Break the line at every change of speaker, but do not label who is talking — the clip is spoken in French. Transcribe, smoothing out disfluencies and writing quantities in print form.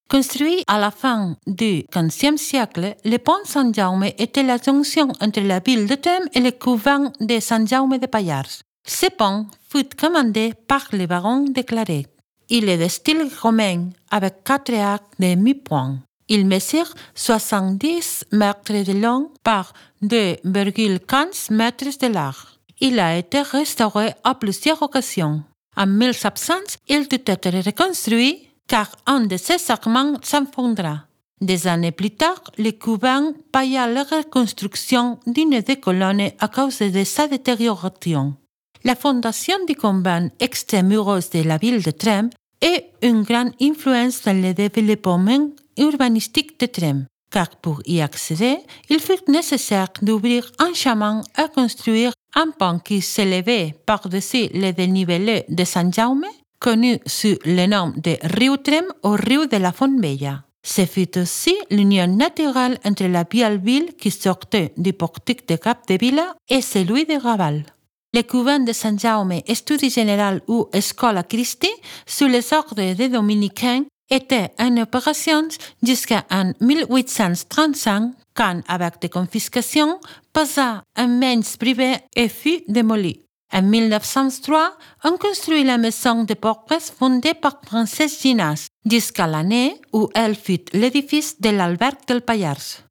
Construit à la fin du XVe siècle, le pont Saint-Jaume était la jonction entre la ville de Tremp et le couvent de Saint-Jaume de Pallars. Ce pont fut commandé par le baron de Claret. Il est de style romain avec 4 arcs de mi-point. Il mesure 70 mètres de long par 2,15 mètres de large. Il a été restauré à plusieurs occasions. En 1700, il dut être reconstruit car un de ses segments s'effondra. Des années plus tard, le couvent paya la reconstruction d'une des colonnes à cause de sa détérioration. La fondation du convent extramuros de la ville de Tremp est une grande influence dans le développement urbanistique de Tremp, car pour y accéder, il fut nécessaire d'ouvrir un chemin et construire un pont qui s'élevait par-dessus le dénivelé de Saint-Jaume, connu sous le nom de Riu Tremp ou Riu de la Fontvella. Ce fut aussi l'union naturelle entre la vieille ville qui sortait du portique de Capdevila et celui de Raval. Le couvent de Saint-Jaume, Estudi général ou Scola Christi, sous les ordres des dominicains, était en opération jusqu'en 1835, quand, avec des confiscations, passa en mains privées et fut démoli. En 1903, on construit la maison de Porres fondée par Princesse Ginas, jusqu'à l'année où elle fut l'édifice de l'Albergue del Pallars.